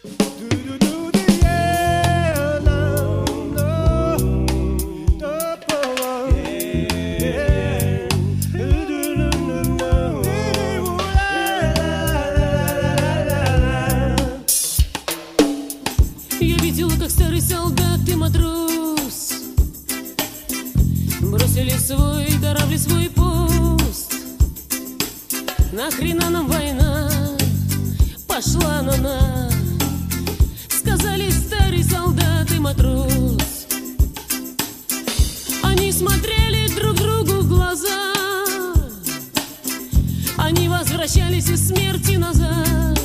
Я видела, как старый солдат и матрос бросили свой корабль, свой пост. Нахрена нам война, пошла на нас, сказали старый солдат и матрос. Они смотрели друг другу в глаза, они возвращались из смерти назад.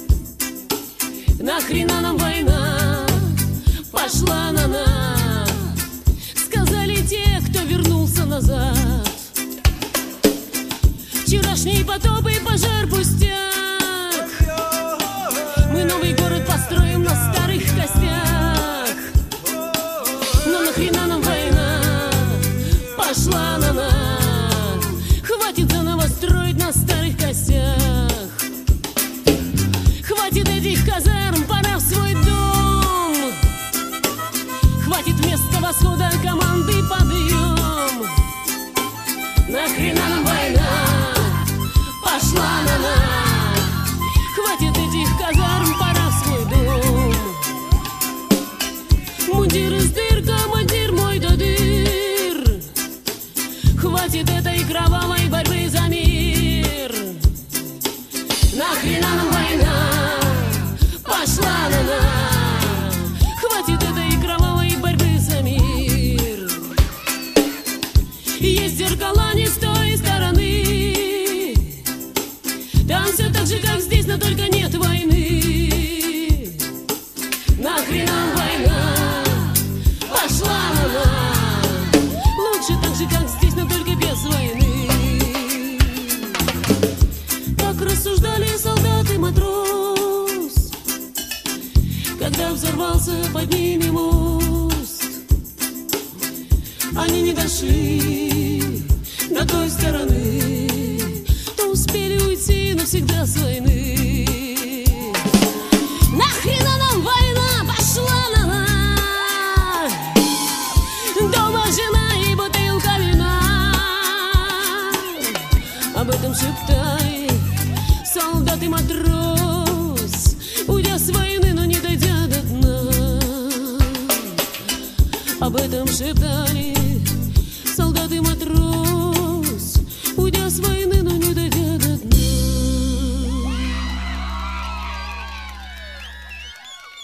Нахрена нам война, пошла на нас, сказали те, кто вернулся назад. Вчерашний потоп и пожар пустяк, мы новый город построим на старых костях. Но нахрена нам война, пошла на нас, хватит заново строить на старых костях. Хватит этих казарм, пора в свой дом. Хватит вместо восхода команды подъем. Нахрена нам война, пошла на нас, хватит этих казарм, пора в свой дом. Мундир из дыр, командир мой до дыр, хватит этой кровавой борьбы за мир. Нахрена нам война, пошла на нас, хватит этой кровавой борьбы за мир. Есть зеркала не с той стороны, там все так же, как здесь, но только нет войны. Нахрена нам война, пошла на нас, лучше так же, как здесь, но только без войны. Так рассуждали солдат и матрос, когда взорвался под ними мост. Они не дошли до той стороны, то успели уйти навсегда с войны. Нахрена нам война, пошла на нас, дома жена и бутылка вина. Об этом шептали солдат и матрос, уйдя с войны, но не дойдя до дна. Об этом шептали